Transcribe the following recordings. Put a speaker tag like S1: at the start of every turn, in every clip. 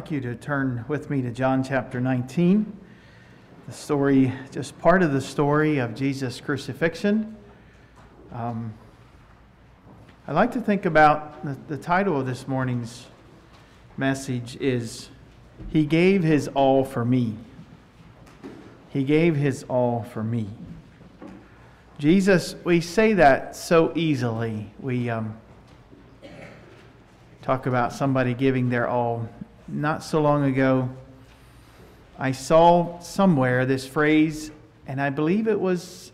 S1: You to turn with me to John chapter 19. The story, just part of the story of Jesus' crucifixion. I like to think about the title of this morning's message is He Gave His All for Me. He gave His all for me. Jesus, we say that so easily. We talk about somebody giving their all. Not so long ago, I saw somewhere this phrase, and I believe it was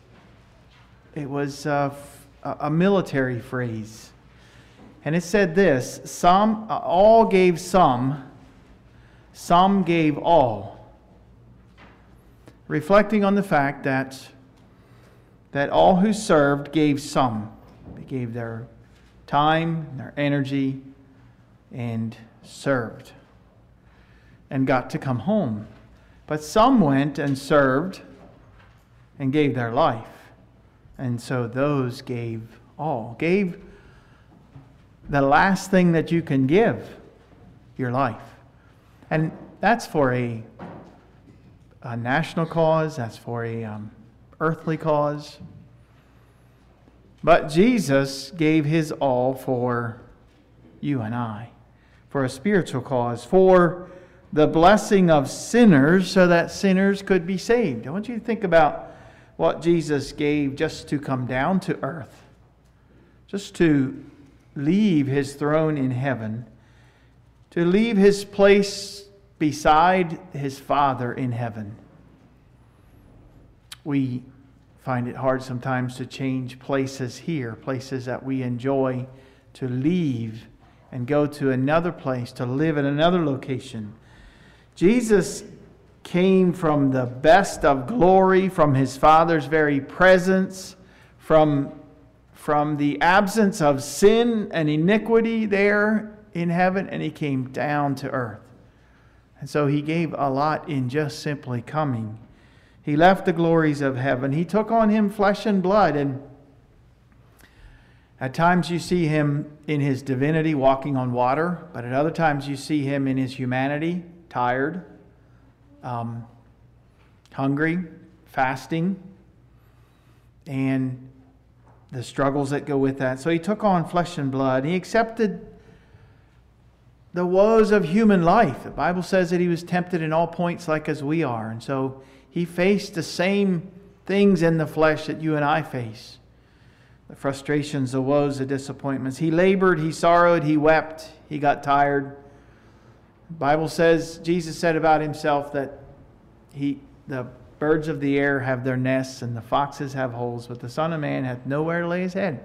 S1: a military phrase. And it said this: some all gave some gave all. Reflecting on the fact that all who served gave some. They gave their time, their energy, and served, and got to come home. But some went and served and gave their life. And so those gave all. Gave the last thing that you can give, your life. And that's for a national cause. That's for a earthly cause. But Jesus gave His all for you and I. For a spiritual cause. For the blessing of sinners so that sinners could be saved. I want you to think about what Jesus gave just to come down to earth. Just to leave His throne in heaven. To leave His place beside His Father in heaven. We find it hard sometimes to change places here. Places that we enjoy, to leave and go to another place, to live in another location. Jesus came from the best of glory, from His Father's very presence, from the absence of sin and iniquity there in heaven, and He came down to earth. And so He gave a lot in just simply coming. He left the glories of heaven. He took on Him flesh and blood, and at times you see Him in His divinity walking on water, but at other times you see Him in His humanity, tired, hungry, fasting, and the struggles that go with that. So He took on flesh and blood. He accepted the woes of human life. The Bible says that He was tempted in all points like as we are. And so He faced the same things in the flesh that you and I face. The frustrations, the woes, the disappointments. He labored, He sorrowed, He wept, He got tired. The Bible says, Jesus said about Himself that the birds of the air have their nests and the foxes have holes, but the Son of Man hath nowhere to lay His head.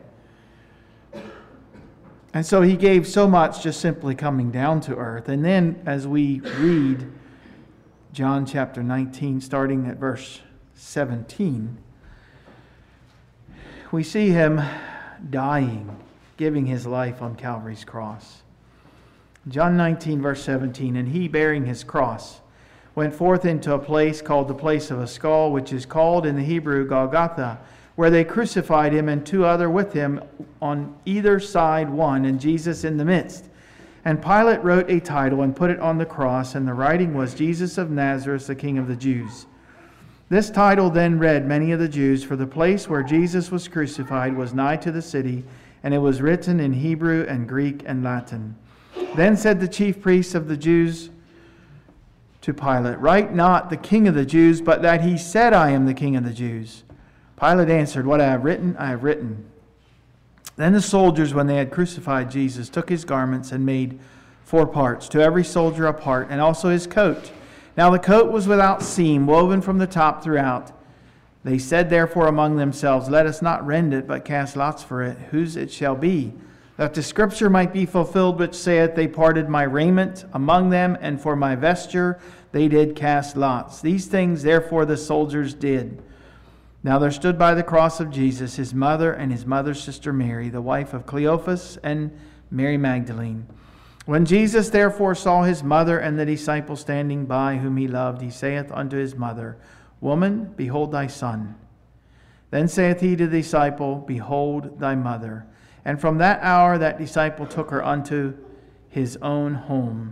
S1: And so He gave so much just simply coming down to earth. And then as we read John chapter 19, starting at verse 17, we see Him dying, giving His life on Calvary's cross. John 19, verse 17, and He, bearing His cross, went forth into a place called the place of a skull, which is called in the Hebrew Golgotha, where they crucified Him and two other with Him, on either side one, and Jesus in the midst. And Pilate wrote a title and put it on the cross, and the writing was, Jesus of Nazareth, the King of the Jews. This title then read many of the Jews, for the place where Jesus was crucified was nigh to the city, and it was written in Hebrew and Greek and Latin. Then said the chief priests of the Jews to Pilate, write not the King of the Jews, but that he said, I am the King of the Jews. Pilate answered, what I have written, I have written. Then the soldiers, when they had crucified Jesus, took His garments and made 4 parts, to every soldier a part, and also His coat. Now the coat was without seam, woven from the top throughout. They said therefore among themselves, let us not rend it, but cast lots for it, whose it shall be, that the scripture might be fulfilled, which saith, they parted my raiment among them, and for my vesture they did cast lots. These things therefore the soldiers did. Now there stood by the cross of Jesus His mother and His mother's sister Mary, the wife of Cleophas, and Mary Magdalene. When Jesus therefore saw His mother and the disciple standing by, whom He loved, He saith unto His mother, Woman, behold thy son. Then saith He to the disciple, Behold thy mother. And from that hour that disciple took her unto his own home.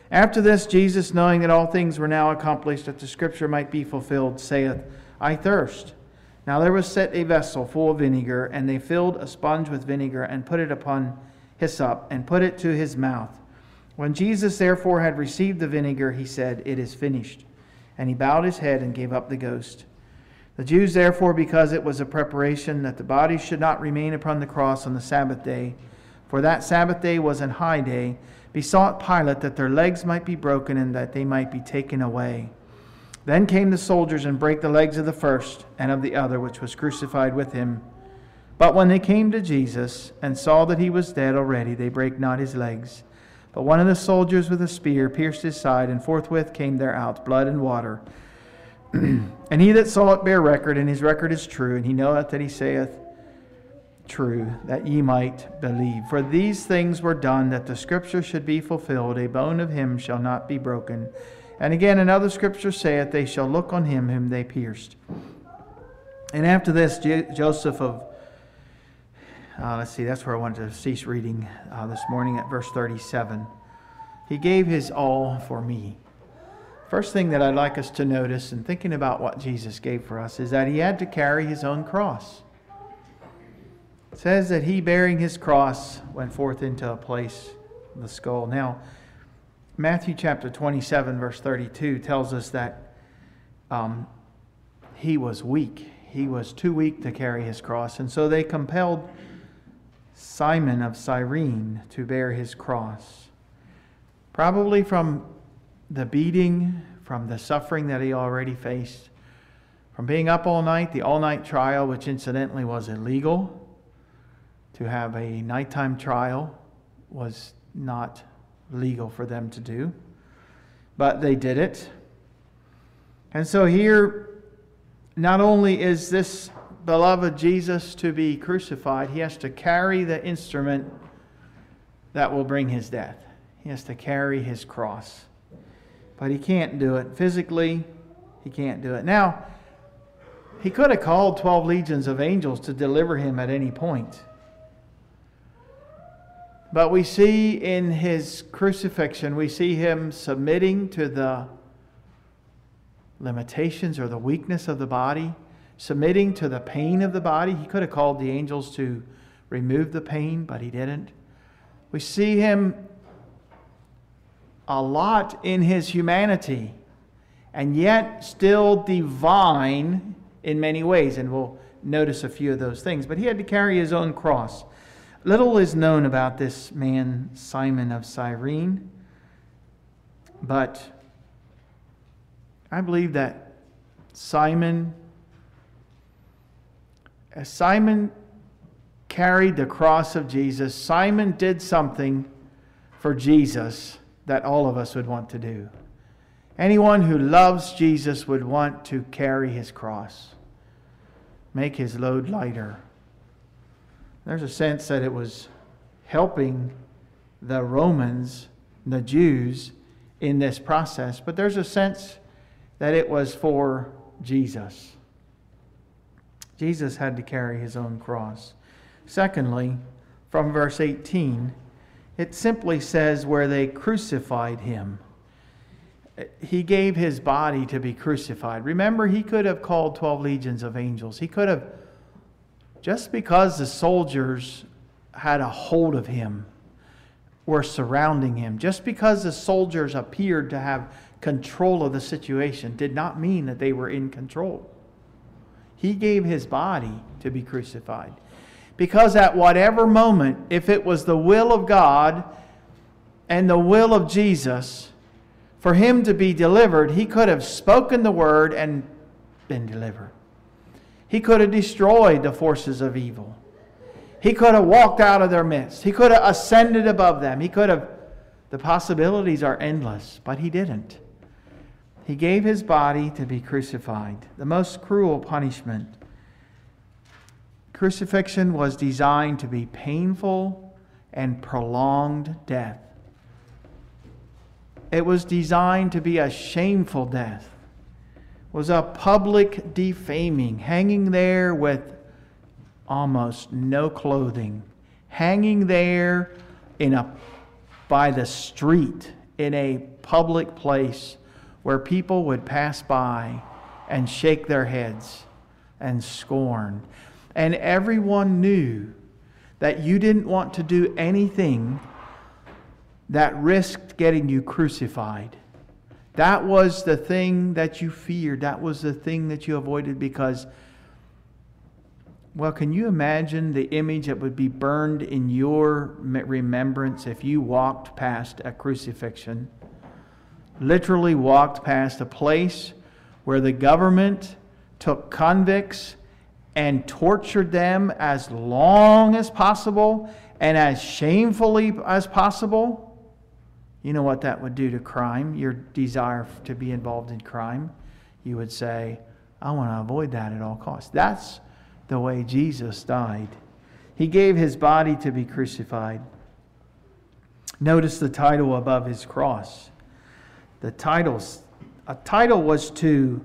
S1: After this, Jesus, knowing that all things were now accomplished, that the Scripture might be fulfilled, saith, I thirst. Now there was set a vessel full of vinegar, and they filled a sponge with vinegar, and put it upon hyssop, and put it to his mouth. When Jesus therefore had received the vinegar, he said, It is finished. And he bowed his head and gave up the ghost. The Jews therefore, because it was a preparation that the body should not remain upon the cross on the Sabbath day, for that Sabbath day was an high day, besought Pilate that their legs might be broken and that they might be taken away. Then came the soldiers and brake the legs of the first and of the other, which was crucified with him. But when they came to Jesus and saw that he was dead already, they brake not his legs. But one of the soldiers with a spear pierced his side, and forthwith came there out blood and water. And he that saw it bare record, and his record is true, and he knoweth that he saith true, that ye might believe. For these things were done, that the Scripture should be fulfilled, a bone of him shall not be broken. And again another Scripture saith, They shall look on him whom they pierced. And after this, Joseph of... let's see, that's where I wanted to cease reading this morning at verse 37. He gave his all for me. First thing that I'd like us to notice in thinking about what Jesus gave for us is that he had to carry his own cross. It says that he, bearing his cross, went forth into a place of the skull. Now, Matthew chapter 27, verse 32 tells us that he was weak. He was too weak to carry his cross. And so they compelled Simon of Cyrene to bear his cross. Probably from the beating, from the suffering that he already faced, from being up all night, the all-night trial, which incidentally was illegal. To have a nighttime trial was not legal for them to do. But they did it. And so here, not only is this beloved Jesus to be crucified, he has to carry the instrument that will bring his death. He has to carry his cross. But he can't do it physically. He can't do it. Now, he could have called 12 legions of angels to deliver him at any point. But we see in his crucifixion, we see him submitting to the limitations or the weakness of the body, submitting to the pain of the body. He could have called the angels to remove the pain, but he didn't. We see him a lot in his humanity, and yet still divine in many ways. And we'll notice a few of those things. But he had to carry his own cross. Little is known about this man, Simon of Cyrene, but I believe that as Simon carried the cross of Jesus, Simon did something for Jesus that all of us would want to do. Anyone who loves Jesus would want to carry his cross, make his load lighter. There's a sense that it was helping the Romans, the Jews, in this process. But there's a sense that it was for Jesus. Jesus had to carry his own cross. Secondly, from verse 18, it simply says where they crucified him. He gave his body to be crucified. Remember, he could have called 12 legions of angels. He could have... Just because the soldiers had a hold of him, were surrounding him, just because the soldiers appeared to have control of the situation, did not mean that they were in control. He gave his body to be crucified. Because at whatever moment, if it was the will of God and the will of Jesus for him to be delivered, he could have spoken the word and been delivered. He could have destroyed the forces of evil. He could have walked out of their midst. He could have ascended above them. The possibilities are endless, but he didn't. He gave his body to be crucified. The most cruel punishment. Crucifixion was designed to be painful and prolonged death. It was designed to be a shameful death. Was a public defaming, hanging there with almost no clothing, hanging there by the street in a public place where people would pass by and shake their heads and scorn. And everyone knew that you didn't want to do anything that risked getting you crucified. That was the thing that you feared. That was the thing that you avoided because, well, can you imagine the image that would be burned in your remembrance if you walked past a crucifixion? Literally walked past a place where the government took convicts and tortured them as long as possible and as shamefully as possible. You know what that would do to crime, your desire to be involved in crime. You would say, I want to avoid that at all costs. That's the way Jesus died. He gave his body to be crucified. Notice the title above his cross. A title was to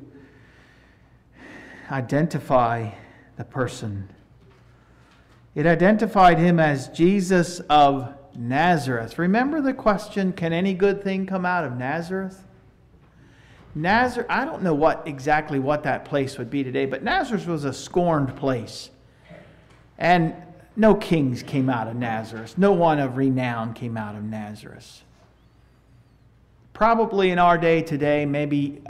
S1: identify the person. It identified him as Jesus of Nazareth. Remember the question, can any good thing come out of Nazareth? Nazareth, I don't know exactly what that place would be today, but Nazareth was a scorned place. And no kings came out of Nazareth. No one of renown came out of Nazareth. Probably in our day today, maybe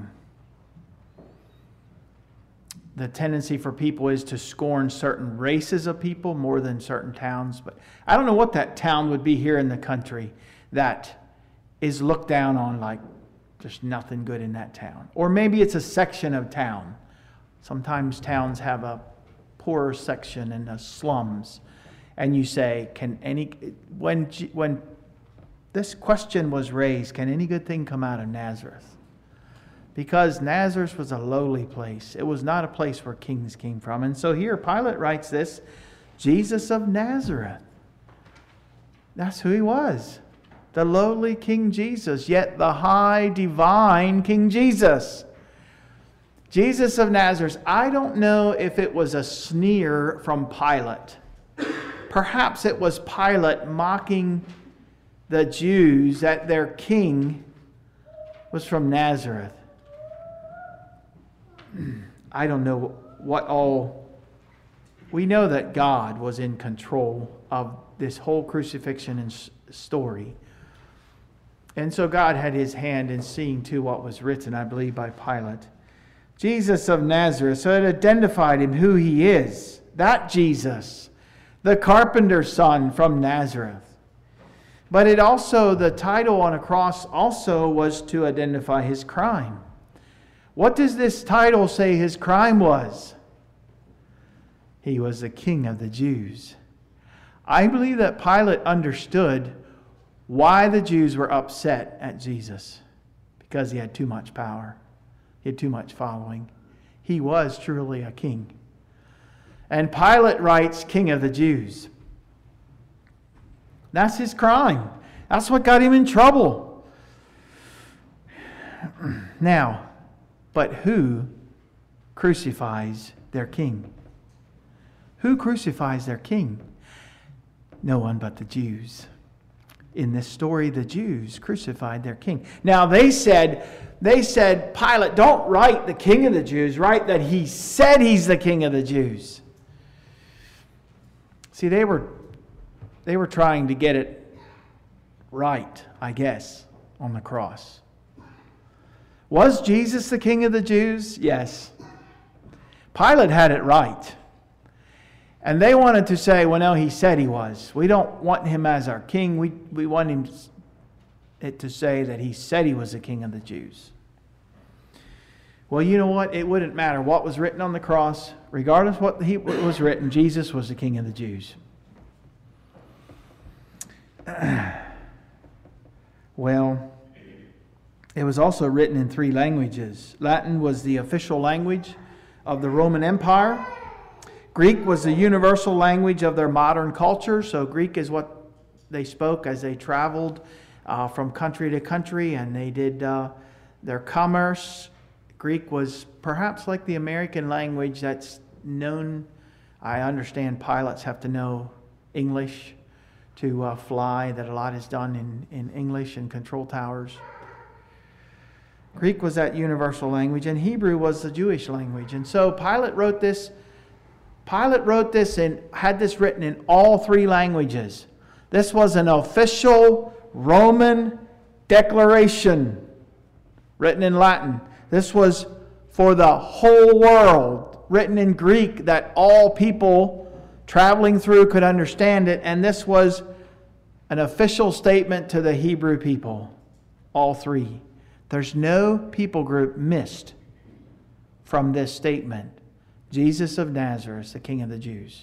S1: the tendency for people is to scorn certain races of people more than certain towns. But I don't know what that town would be here in the country that is looked down on like there's nothing good in that town. Or maybe it's a section of town. Sometimes towns have a poorer section in the slums. And you say, when this question was raised, can any good thing come out of Nazareth? Because Nazareth was a lowly place. It was not a place where kings came from. And so here Pilate writes this, Jesus of Nazareth. That's who he was. The lowly King Jesus, yet the high divine King Jesus. Jesus of Nazareth. I don't know if it was a sneer from Pilate. Perhaps it was Pilate mocking the Jews that their king was from Nazareth. I don't know what all... We know that God was in control of this whole crucifixion and story. And so God had his hand in seeing to what was written, I believe, by Pilate. Jesus of Nazareth. So it identified him who he is. That Jesus, the carpenter's son from Nazareth. But it also, the title on a cross also was to identify his crime. What does this title say his crime was? He was the King of the Jews. I believe that Pilate understood why the Jews were upset at Jesus. Because he had too much power. He had too much following. He was truly a king. And Pilate writes, King of the Jews. That's his crime. That's what got him in trouble. Now, but who crucifies their king? Who crucifies their king? No one but the Jews. In this story, the Jews crucified their king. Now they said, Pilate, don't write the King of the Jews. Write that he said he's the King of the Jews. See, they were trying to get it right, I guess, on the cross. Was Jesus the King of the Jews? Yes. Pilate had it right. And they wanted to say, well, no, he said he was. We don't want him as our king. We want him to say that he said he was the King of the Jews. Well, you know what? It wouldn't matter what was written on the cross. Regardless of what was written, Jesus was the King of the Jews. Well, it was also written in 3 languages. Latin was the official language of the Roman Empire. Greek was the universal language of their modern culture. So Greek is what they spoke as they traveled from country to country and they did their commerce. Greek was perhaps like the American language that's known. I understand pilots have to know English to fly that a lot is done in English and control towers. Greek was that universal language, and Hebrew was the Jewish language. And so Pilate wrote this and had this written in all three languages. This was an official Roman declaration written in Latin. This was for the whole world, written in Greek that all people traveling through could understand it. And this was an official statement to the Hebrew people, all three. There's no people group missed from this statement. Jesus of Nazareth, the King of the Jews.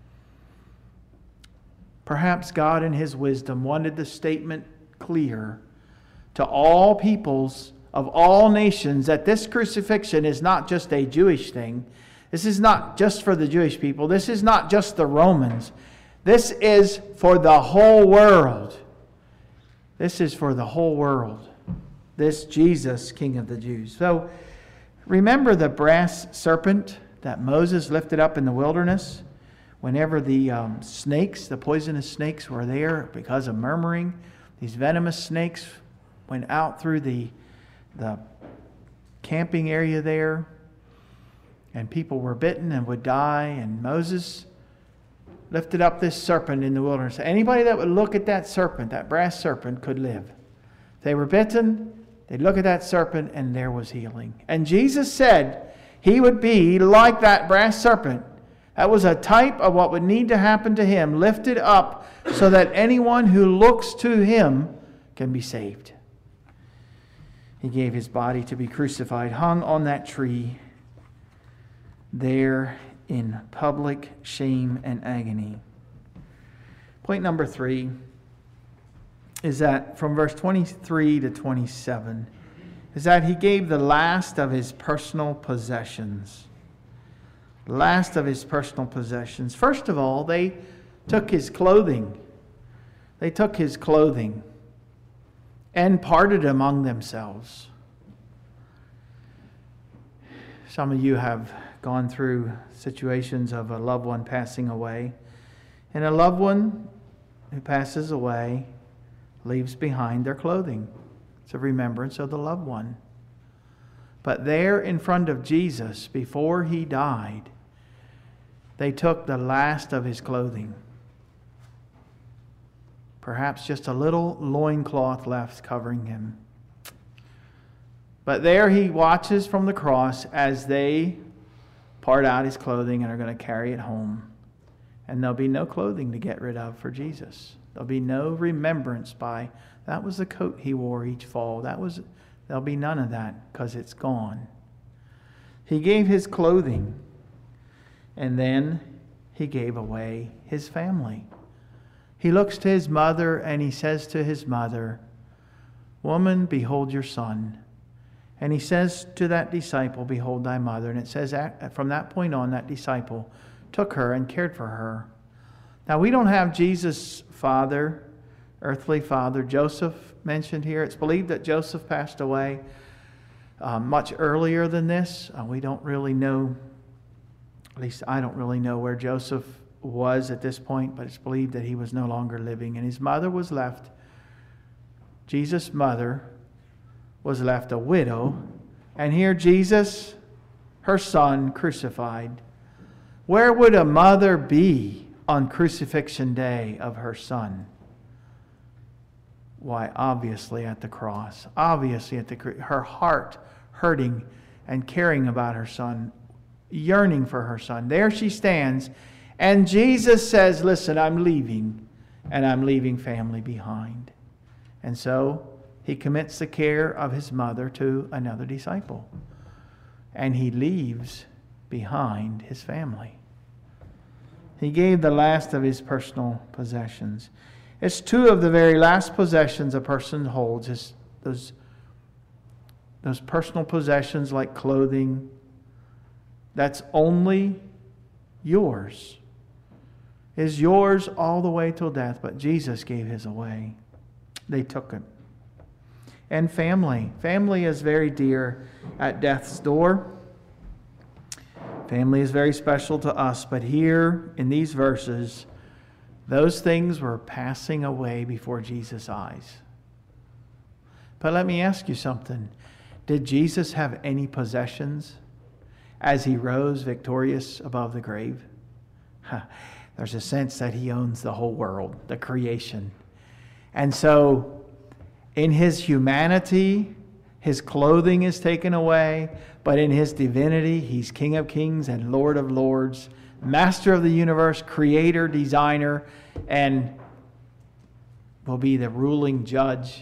S1: Perhaps God in His wisdom wanted the statement clear to all peoples of all nations that this crucifixion is not just a Jewish thing. This is not just for the Jewish people. This is not just the Romans. This is for the whole world. This is for the whole world. This Jesus, King of the Jews. So remember the brass serpent that Moses lifted up in the wilderness? Whenever the snakes, the poisonous snakes were there because of murmuring, these venomous snakes went out through the camping area there, and people were bitten and would die, and Moses lifted up this serpent in the wilderness. Anybody that would look at that serpent, that brass serpent, could live. If they were bitten, they'd look at that serpent and there was healing. And Jesus said He would be like that brass serpent. That was a type of what would need to happen to Him, lifted up so that anyone who looks to Him can be saved. He gave His body to be crucified, hung on that tree, there in public shame and agony. Point number 3 is that from verse 23 to 27 is that He gave the last of His personal possessions. Last of His personal possessions. First of all, they took His clothing. They took His clothing and parted among themselves. Some of you have gone through situations of a loved one passing away, and a loved one who passes away leaves behind their clothing. It's a remembrance of the loved one. But there in front of Jesus, before He died, they took the last of His clothing. Perhaps just a little loincloth left covering Him. But there He watches from the cross as they part out His clothing and are going to carry it home. And there'll be no clothing to get rid of for Jesus. There'll be no remembrance by, that was the coat He wore each fall. There'll be none of that because it's gone. He gave His clothing, and then He gave away His family. He looks to His mother and He says to His mother, "Woman, behold your son." And He says to that disciple, "Behold thy mother." And it says from that point on, that disciple took her and cared for her. Now, we don't have Jesus' father, earthly father, Joseph, mentioned here. It's believed that Joseph passed away much earlier than this. We don't really know, at least I don't really know where Joseph was at this point, but it's believed that he was no longer living. And his mother was left, Jesus' mother was left a widow. And here Jesus, her son, crucified. Where would a mother be on crucifixion day of her son? Why, obviously at the cross. Obviously at her heart hurting and caring about her son, yearning for her son. There she stands, and Jesus says, "Listen, I'm leaving, and I'm leaving family behind." And so He commits the care of His mother to another disciple. And He leaves behind His family. He gave the last of His personal possessions. It's two of the very last possessions a person holds. Is those personal possessions like clothing. That's only yours. Is yours all the way till death. But Jesus gave His away. They took it. And family. Family is very dear at death's door. Family is very special to us. But here in these verses, Those things were passing away before Jesus' eyes. But let me ask you something. Did Jesus have any possessions as he rose victorious above the grave? There's a sense that he owns the whole world, the creation. And so in his humanity, his clothing is taken away, but in his divinity, he's King of Kings and Lord of Lords, Master of the universe, Creator, Designer, and will be the ruling judge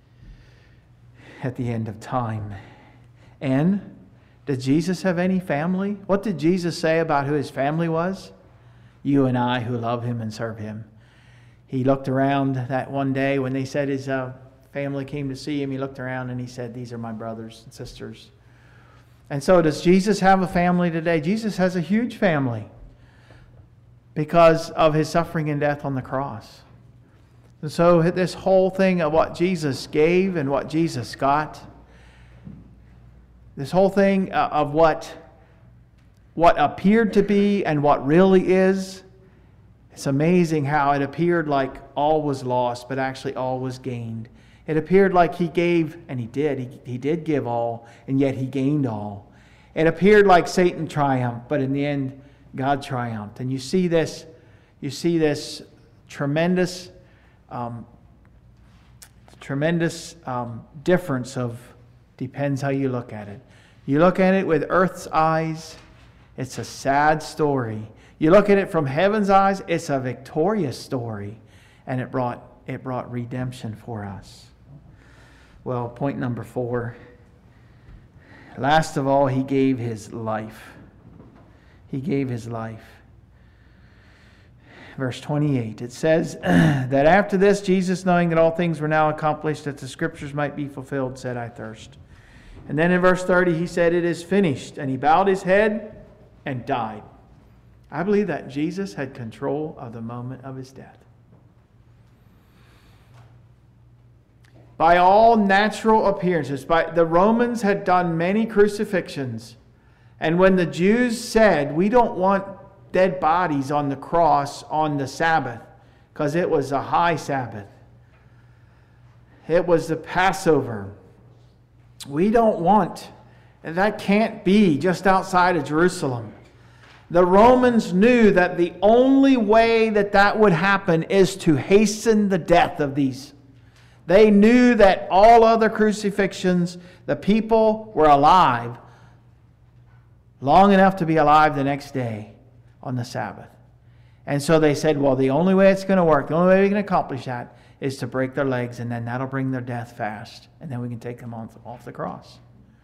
S1: at the end of time. And did Jesus have any family? What did Jesus say about who his family was? You and I who love him and serve him. He looked around that one day when they said his family came to see him. He looked around and he said, these are my brothers and sisters. And so does Jesus have a family today? Jesus has a huge family because of his suffering and death on the cross. And so this whole thing of what Jesus gave and what Jesus got, this whole thing of what appeared to be and what really is, it's amazing how it appeared like all was lost, but actually all was gained. It appeared like he gave, and he did. He did give all, and yet he gained all. It appeared like Satan triumphed, but in the end, God triumphed. And you see this tremendous difference of, depends how you look at it. You look at it with earth's eyes, it's a sad story. You look at it from heaven's eyes, it's a victorious story. And it brought redemption for us. Well, point number 4. Last of all, he gave his life. He gave his life. Verse 28, it says that after this, Jesus, knowing that all things were now accomplished, that the scriptures might be fulfilled, said, I thirst. And then in verse 30, he said, it is finished. And he bowed his head and died. I believe that Jesus had control of the moment of his death. By all natural appearances, the Romans had done many crucifixions. And when the Jews said, we don't want dead bodies on the cross on the Sabbath, because it was a high Sabbath. It was the Passover. We don't want, and that can't be just outside of Jerusalem. The Romans knew that the only way that would happen is to hasten the death of these. They knew that all other crucifixions, the people were alive long enough to be alive the next day on the Sabbath. And so they said, well, the only way it's going to work, the only way we can accomplish that is to break their legs, and then that'll bring their death fast. And then we can take them off the cross.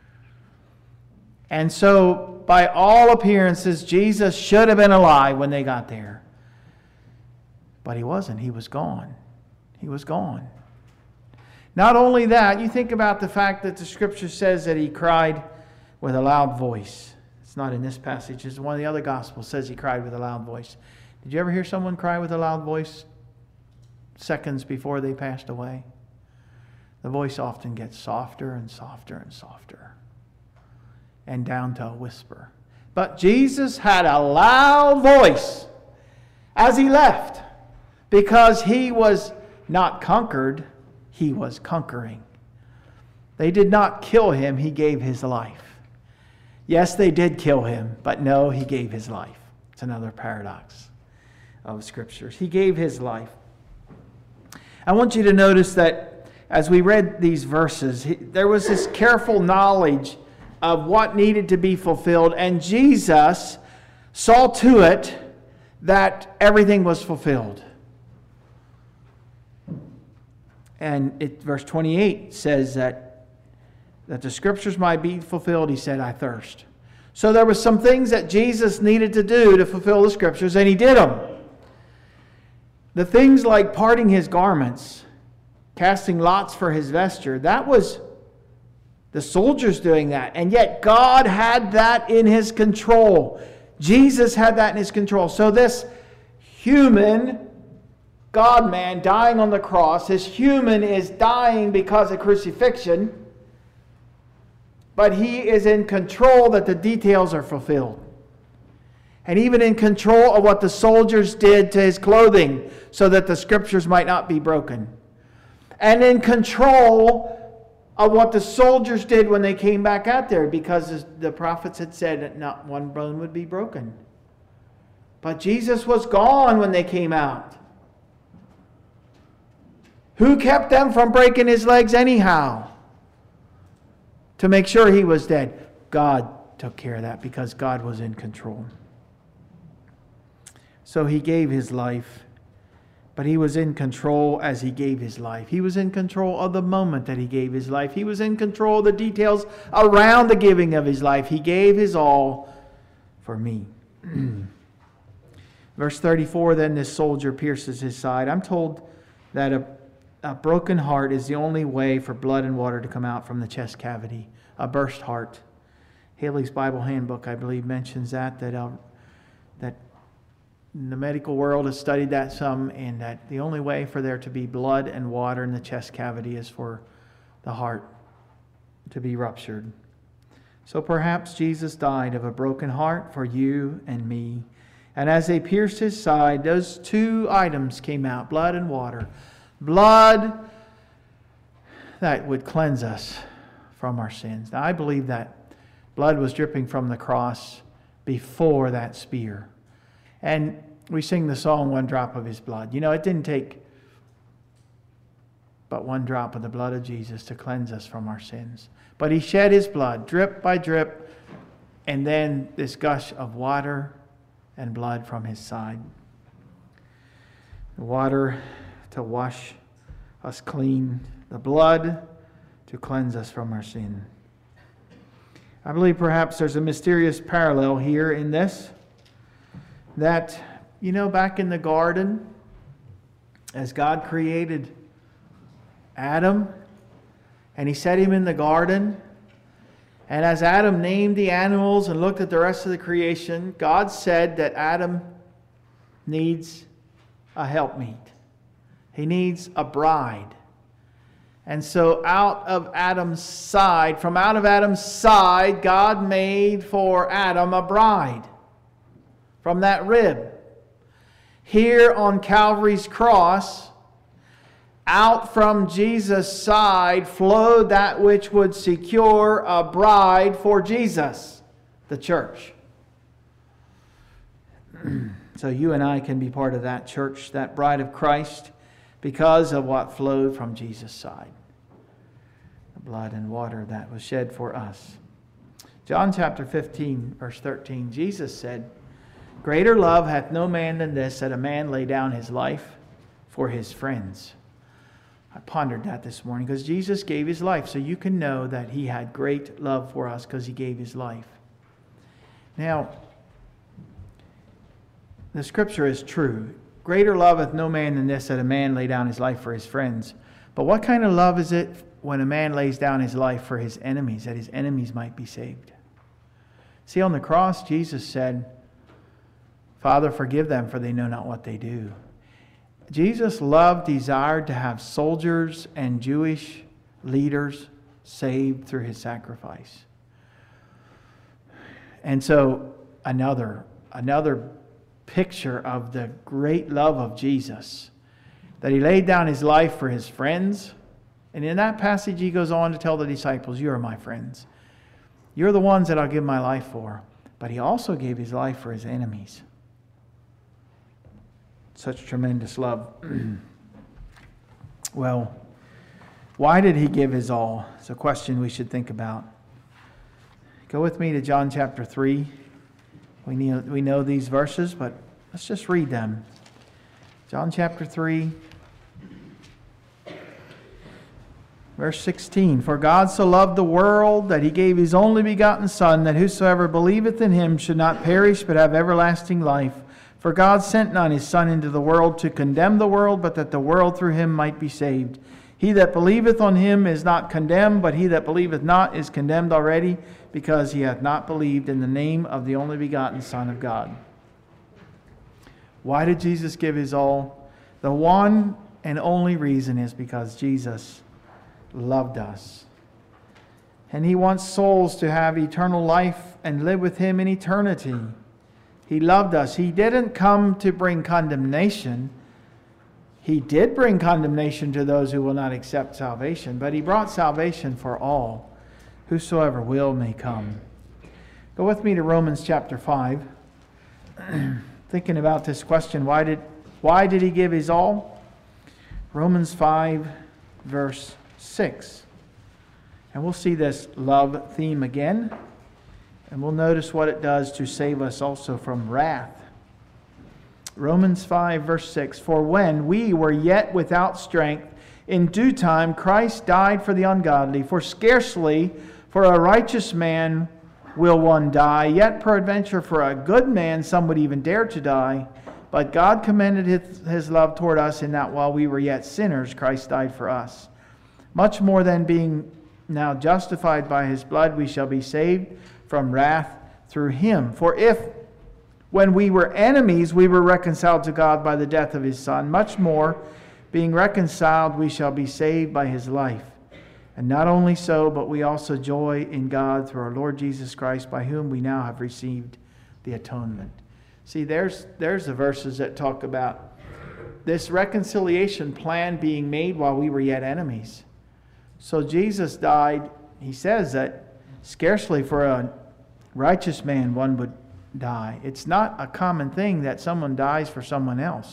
S1: And so, by all appearances, Jesus should have been alive when they got there. But he wasn't. He was gone. He was gone. Not only that, you think about the fact that the scripture says that he cried with a loud voice. It's not in this passage. It's one of the other gospels says he cried with a loud voice. Did you ever hear someone cry with a loud voice seconds before they passed away? The voice often gets softer and softer and softer, and down to a whisper. But Jesus had a loud voice as he left, because he was not conquered, he was conquering. They did not kill him, he gave his life. Yes, they did kill him, but no, he gave his life. It's another paradox of scriptures. He gave his life. I want you to notice that as we read these verses, there was this careful knowledge of what needed to be fulfilled, and Jesus saw to it that everything was fulfilled. And verse 28 says that the scriptures might be fulfilled, he said, I thirst. So there were some things that Jesus needed to do to fulfill the scriptures, and he did them. The things like parting his garments, casting lots for his vesture, that was the soldiers doing that. And yet God had that in his control. Jesus had that in his control. So this human God-man dying on the cross, his human is dying because of crucifixion, but he is in control that the details are fulfilled. and even in control of what the soldiers did to his clothing so that the scriptures might not be broken. And in control of what the soldiers did when they came back out there, because the prophets had said that not one bone would be broken. But Jesus was gone when they came out. Who kept them from breaking his legs anyhow? To make sure he was dead. God took care of that because God was in control. So he gave his life, but he was in control as he gave his life. He was in control of the moment that he gave his life. He was in control of the details around the giving of his life. He gave his all for me. Verse 34, then this soldier pierces his side. I'm told that a broken heart is the only way for blood and water to come out from the chest cavity. A burst heart. Haley's Bible Handbook, I believe, mentions that the medical world has studied that some, and that the only way for there to be blood and water in the chest cavity is for the heart to be ruptured. So perhaps Jesus died of a broken heart for you and me. And as they pierced his side, those two items came out, blood and water. Blood that would cleanse us from our sins. Now I believe that blood was dripping from the cross before that spear. And we sing the song, One Drop of His Blood. You know, it didn't take but one drop of the blood of Jesus to cleanse us from our sins. But he shed his blood, drip by drip, and then this gush of water and blood from his side. The water to wash us clean, the blood to cleanse us from our sin. I believe perhaps there's a mysterious parallel here in this. That, you know, back in the garden, as God created Adam, and he set him in the garden, and as Adam named the animals and looked at the rest of the creation, God said that Adam needs a helpmeet. He needs a bride. And so from out of Adam's side, God made for Adam a bride. From that rib. Here on Calvary's cross, out from Jesus' side flowed that which would secure a bride for Jesus, the church. So you and I can be part of that church, that bride of Christ, because of what flowed from Jesus' side. The blood and water that was shed for us. John chapter 15, verse 13, Jesus said, greater love hath no man than this, that a man lay down his life for his friends. I pondered that this morning because Jesus gave his life, so you can know that he had great love for us because he gave his life. Now, the scripture is true. Greater love hath no man than this, that a man lay down his life for his friends. But what kind of love is it when a man lays down his life for his enemies, that his enemies might be saved? See, on the cross, Jesus said, Father, forgive them, for they know not what they do. Jesus' desired to have soldiers and Jewish leaders saved through his sacrifice. And so another picture of the great love of Jesus, that he laid down his life for his friends. And in that passage he goes on to tell the disciples, you are my friends. You're the ones that I'll give my life for. But he also gave his life for his enemies. Such tremendous love. Well, why did he give his all? It's a question we should think about. Go with me to John chapter 3. We know these verses, but let's just read them. John chapter 3, verse 16. For God so loved the world that he gave his only begotten Son, that whosoever believeth in him should not perish but have everlasting life. For God sent not his Son into the world to condemn the world, but that the world through him might be saved. He that believeth on him is not condemned, but he that believeth not is condemned already, because he hath not believed in the name of the only begotten Son of God. Why did Jesus give his all? The one and only reason is because Jesus loved us. And he wants souls to have eternal life and live with him in eternity. He loved us. He didn't come to bring condemnation. He did bring condemnation to those who will not accept salvation, but He brought salvation for all. Whosoever will may come. Go with me to Romans chapter 5. Thinking about this question, why did He give His all? Romans 5, verse 6. And we'll see this love theme again. And we'll notice what it does to save us also from wrath. Romans 5, verse 6. For when we were yet without strength, in due time Christ died for the ungodly. For scarcely for a righteous man will one die, yet peradventure for a good man some would even dare to die. But God commended His love toward us in that while we were yet sinners, Christ died for us. Much more than being now justified by His blood, we shall be saved from wrath through Him. For if, when we were enemies, we were reconciled to God by the death of His Son, much more, being reconciled, we shall be saved by His life. And not only so, but we also joy in God through our Lord Jesus Christ, by whom we now have received the atonement. See, there's the verses that talk about this reconciliation plan being made while we were yet enemies. So Jesus died. He says that scarcely for a righteous man one would die. It's not a common thing that someone dies for someone else.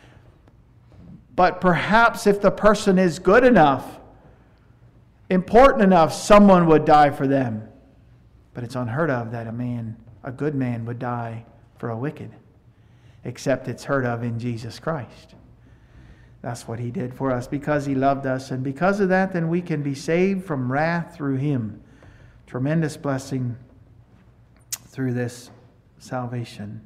S1: But perhaps if the person is good enough, important enough, someone would die for them. But it's unheard of that a good man would die for a wicked. Except it's heard of in Jesus Christ. That's what He did for us because He loved us. And because of that, then we can be saved from wrath through Him. Tremendous blessing through this salvation.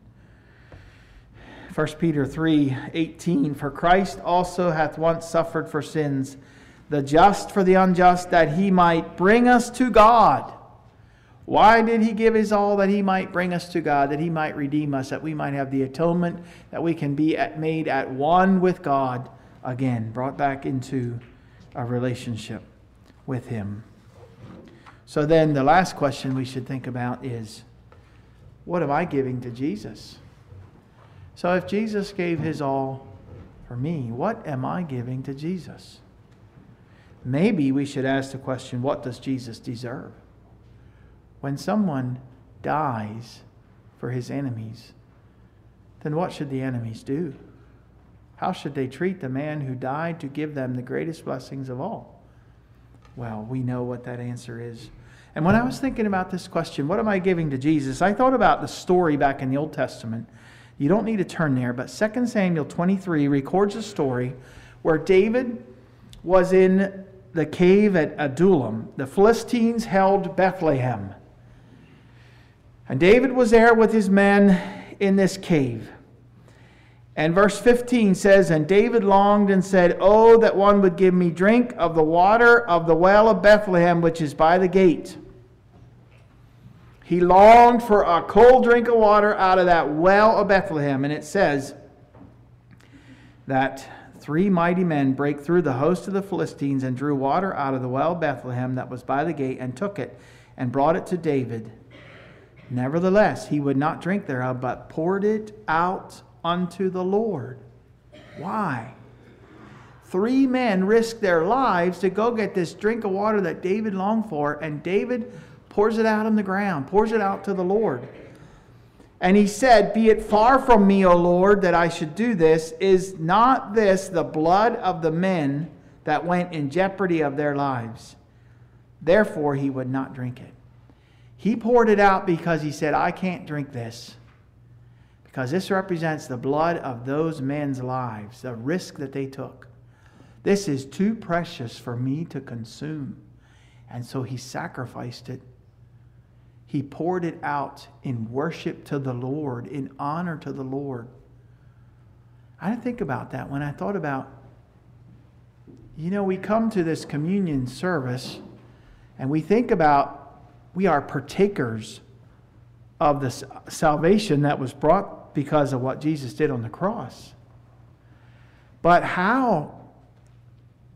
S1: 1 Peter 3:18. For Christ also hath once suffered for sins, the just for the unjust, that He might bring us to God. Why did He give His all? That He might bring us to God, that He might redeem us, that we might have the atonement, that we can be made at one with God again, brought back into a relationship with Him. So then the last question we should think about is, what am I giving to Jesus? So if Jesus gave His all for me, what am I giving to Jesus? Maybe we should ask the question, what does Jesus deserve? When someone dies for his enemies, then what should the enemies do? How should they treat the man who died to give them the greatest blessings of all? Well, we know what that answer is. And when I was thinking about this question, what am I giving to Jesus? I thought about the story back in the Old Testament. You don't need to turn there, but 2 Samuel 23 records a story where David was in the cave at Adullam. The Philistines held Bethlehem. And David was there with his men in this cave. And verse 15 says, And David longed and said, Oh, that one would give me drink of the water of the well of Bethlehem, which is by the gate. He longed for a cold drink of water out of that well of Bethlehem. And it says that 3 mighty men brake through the host of the Philistines and drew water out of the well of Bethlehem that was by the gate, and took it and brought it to David. Nevertheless, he would not drink thereof, but poured it out unto the Lord. Why? 3 men risked their lives to go get this drink of water that David longed for, and David pours it out on the ground, pours it out to the Lord. And he said, Be it far from me, O Lord, that I should do this. Is not this the blood of the men that went in jeopardy of their lives? Therefore he would not drink it. He poured it out because he said, I can't drink this. Because this represents the blood of those men's lives, the risk that they took. This is too precious for me to consume. And so he sacrificed it. He poured it out in worship to the Lord, in honor to the Lord. I didn't think about that when I thought about, we come to this communion service and we think about we are partakers of the salvation that was brought because of what Jesus did on the cross. But how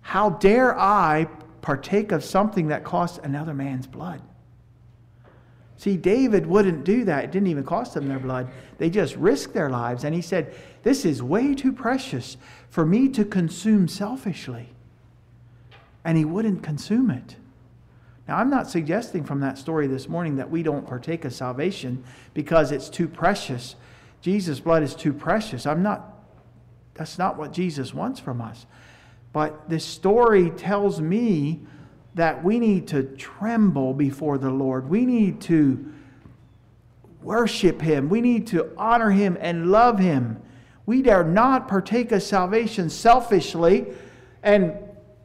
S1: dare I partake of something that cost another man's blood? See, David wouldn't do that. It didn't even cost them their blood. They just risked their lives. And he said, this is way too precious for me to consume selfishly. And he wouldn't consume it. Now, I'm not suggesting from that story this morning that we don't partake of salvation because it's too precious. Jesus' blood is too precious. That's not what Jesus wants from us. But this story tells me that we need to tremble before the Lord. We need to worship Him. We need to honor Him and love Him. We dare not partake of salvation selfishly and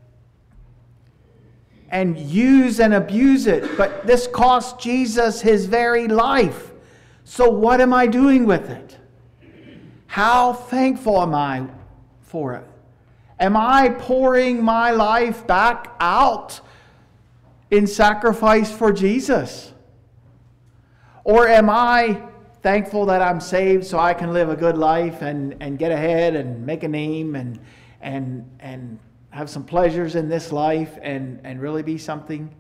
S1: use and abuse it. But this cost Jesus His very life. So what am I doing with it? How thankful am I for it? Am I pouring my life back out in sacrifice for Jesus? Or am I thankful that I'm saved so I can live a good life and get ahead and make a name and have some pleasures in this life and really be something?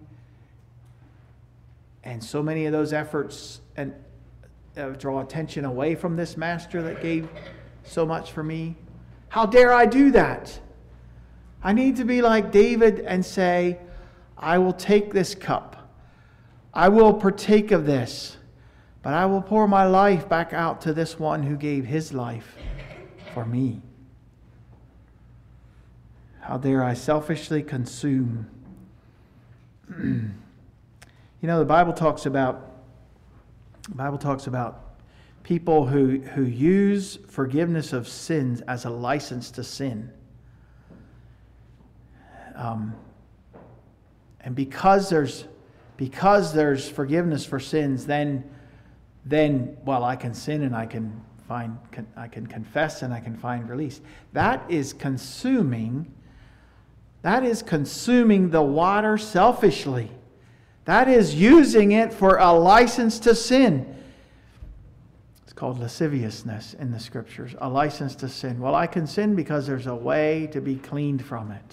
S1: And so many of those efforts draw attention away from this master that gave so much for me. How dare I do that? I need to be like David and say, I will take this cup. I will partake of this. But I will pour my life back out to this one who gave his life for me. How dare I selfishly consume? You know, the Bible talks about people who use forgiveness of sins as a license to sin. And because there's forgiveness for sins, then well, I can sin and I can confess and I can find release. That is consuming the water selfishly. That is using it for a license to sin. It's called lasciviousness in the Scriptures, a license to sin. Well, I can sin because there's a way to be cleaned from it.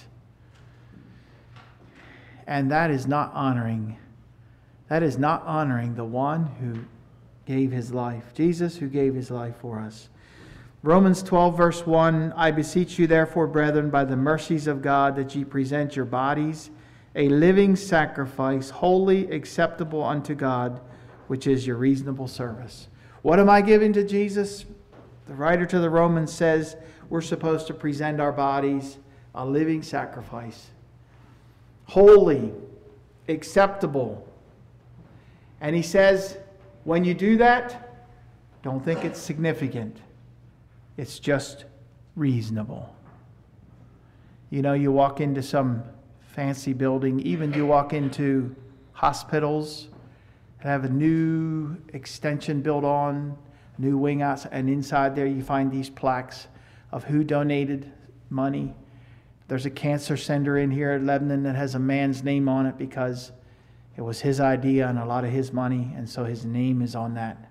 S1: And that is not honoring. That is not honoring the one who gave His life. Jesus who gave His life for us. Romans 12 verse 1, I beseech you therefore, brethren, by the mercies of God, that ye present your bodies a living sacrifice, wholly acceptable unto God, which is your reasonable service. What am I giving to Jesus? The writer to the Romans says we're supposed to present our bodies a living sacrifice. Holy, acceptable. And he says, when you do that, don't think it's significant. It's just reasonable. You know, you walk into some fancy building, even you walk into hospitals that have a new extension built on, a new wing outside, and inside there you find these plaques of who donated money. There's a cancer center in here at Lebanon that has a man's name on it because it was his idea and a lot of his money, and so his name is on that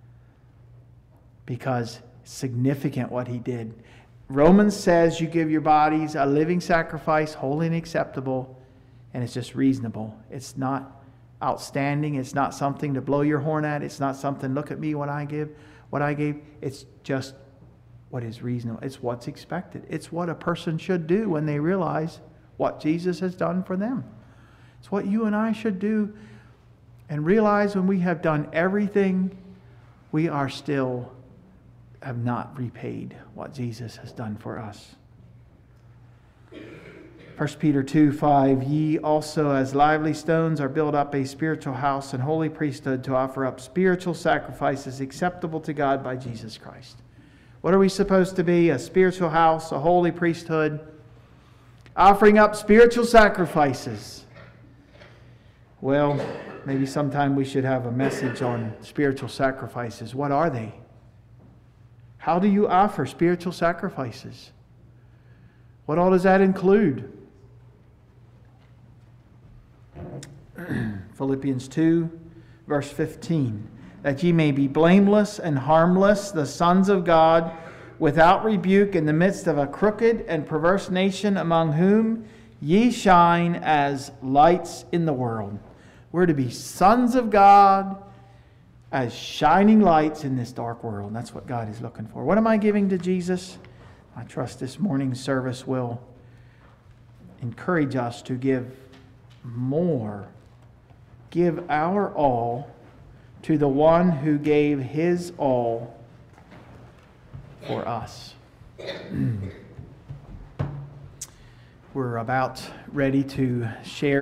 S1: because it's significant what he did. Romans says you give your bodies a living sacrifice, holy and acceptable, and it's just reasonable. It's not outstanding. It's not something to blow your horn at. It's not something, look at me, what I gave. It's just what is reasonable. It's what's expected. It's what a person should do when they realize what Jesus has done for them. It's what you and I should do and realize when we have done everything, we are still have not repaid what Jesus has done for us. 1 Peter 2:5, ye also as lively stones are built up a spiritual house and holy priesthood to offer up spiritual sacrifices acceptable to God by Jesus Christ. What are we supposed to be? A spiritual house, a holy priesthood, offering up spiritual sacrifices. Well, maybe sometime we should have a message on spiritual sacrifices. What are they? How do you offer spiritual sacrifices? What all does that include? Philippians 2, verse 15. That ye may be blameless and harmless, the sons of God, without rebuke in the midst of a crooked and perverse nation, among whom ye shine as lights in the world. We're to be sons of God, as shining lights in this dark world. And that's what God is looking for. What am I giving to Jesus? I trust this morning's service will encourage us to give more. Give our all to the one who gave His all for us. We're about ready to share